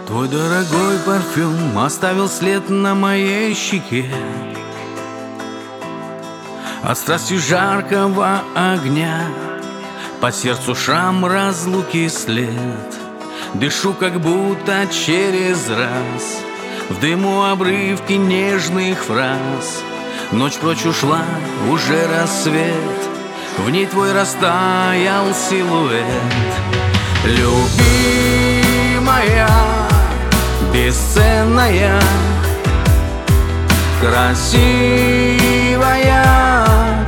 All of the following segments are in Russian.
Твой дорогой парфюм оставил след на моей щеке от страстью жаркого огня. По сердцу шрам разлуки след. Дышу как будто через раз, в дыму обрывки нежных фраз. Ночь прочь ушла, уже рассвет, в ней твой растаял силуэт. Любимая, бесценная, красивая,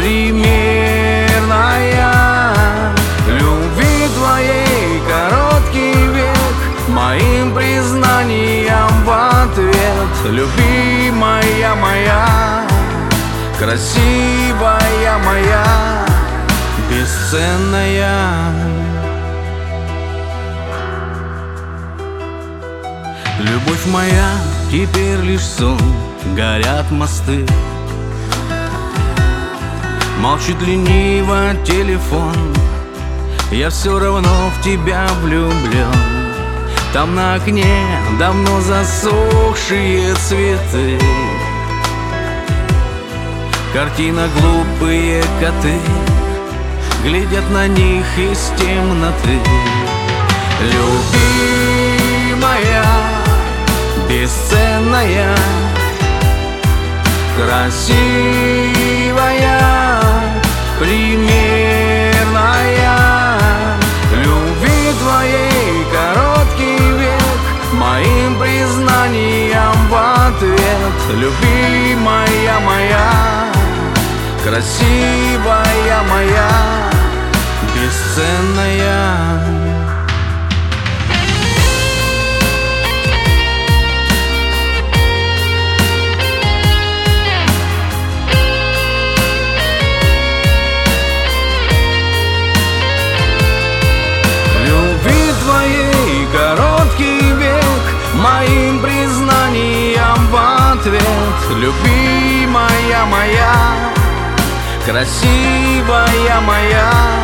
примерная. Любви твоей короткий век, моим признанием в ответ. Любимая моя, красивая моя, бесценная. Любовь моя, теперь лишь сон, горят мосты. Молчит лениво телефон, я все равно в тебя влюблен. Там на окне давно засохшие цветы, картина глупые коты глядят на них из темноты. Любимая, бесценная, красивая, примерная. Любви твоей короткий век, моим признанием в ответ. Любимая моя, красивая моя, бесценная. Короткий век, моим признанием в ответ. Любимая моя, красивая моя,